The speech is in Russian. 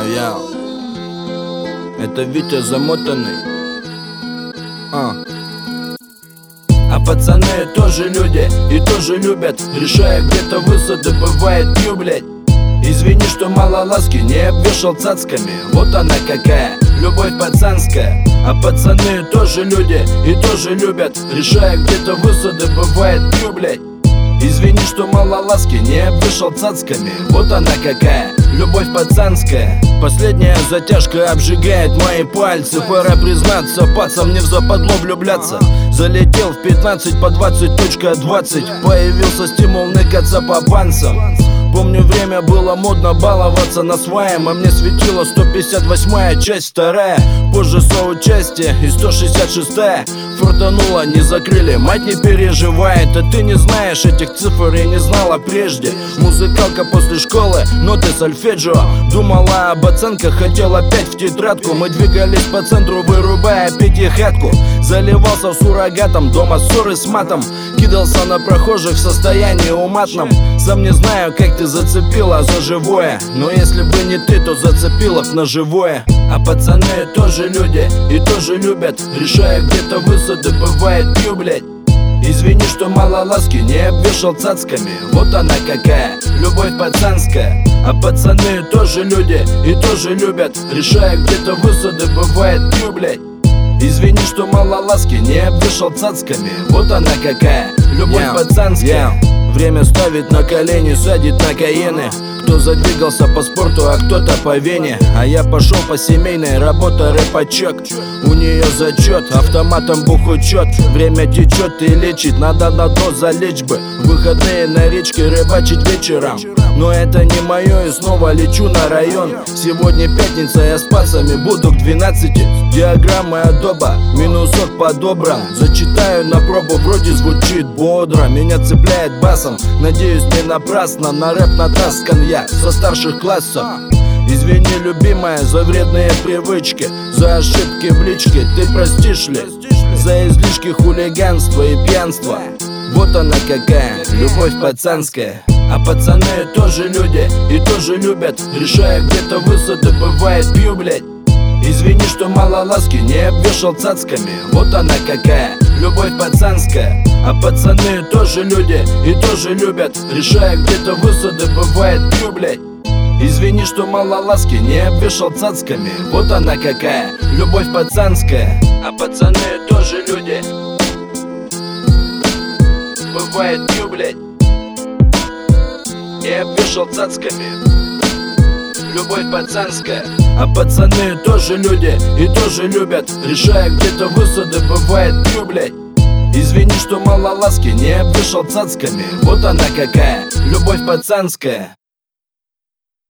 Это Витя замотанный. А пацаны тоже люди и тоже любят, решая где-то высоты, бывает пью, блядь. Извини, что мало ласки, не обвешал цацками. Вот она какая, любовь пацанская. А пацаны тоже люди и тоже любят, решая где-то высоты, бывает пью, блядь. Извини, что мало ласки, не обвешал цацками. Вот она какая, любовь пацанская. Последняя затяжка обжигает мои пальцы. Пора признаться, пацан, не в западло влюбляться. Залетел в 15 по 20.20. Появился стимул ныкаться по бансам. Помню, время было модно баловаться на своем, а мне светила 158-я часть 2. Позже соучастие и 166-я. Фортануло, не закрыли, мать не переживает. А ты не знаешь этих цифр и не знала прежде. Музыкалка после школы, ноты сольфеджио. Думала об оценках, хотел опять в тетрадку. Мы двигались по центру, вырубая пятихатку. Заливался в суррогатом, дома ссоры с матом. Кидался на прохожих в состоянии уматном. Сам не знаю, как ты зацепила за живое, но если бы не ты, то зацепила б на живое. А пацаны тоже люди и тоже любят, решая где-то высоты, бывает пью, блядь. Извини, что мало ласки, не обвешал цацками. Вот она какая, любовь пацанская. А пацаны тоже люди и тоже любят, решая где-то высоты, бывает пью, блядь. Извини, что мало ласки, не обвешал цацками. Вот она какая, любовь пацанская. Время ставит на колени, садит на каены. Кто задвигался по спорту, а кто-то по вене. А я пошел по семейной, работа рэпачок. У нее зачет, автоматом бухучет. Время течет и лечит, надо на то залечь бы. Выходные на речке рыбачить вечером. Но это не мое, и снова лечу на район. Сегодня пятница, я с пацами буду к 12. Диаграммы адоба, минусок подобран. Зачитаю на пробу, вроде звучит бодро. Меня цепляет басом, надеюсь не напрасно. На рэп натаскан я со старших классов. Извини, любимая, за вредные привычки, за ошибки в личке, ты простишь ли? За излишки хулиганства и пьянства. Вот она какая, любовь пацанская. А пацаны тоже люди и тоже любят, решая где-то высоты, бывает пью, блядь. Извини, что мало ласки, не обвешал цацками. Вот она какая, любовь пацанская. А пацаны тоже люди и тоже любят, решая где-то высоты, бывает пью, блядь. Извини, что мало ласки, не обвешал цацками. Вот она какая, любовь пацанская. А пацаны тоже люди, бывает пью, блядь. Не обвешал цацками, любовь пацанская. А пацаны тоже люди и тоже любят, решая где-то высоты, бывает пью, блядь. Извини, что мало ласки, не обвешал цацками. Вот она какая, любовь пацанская.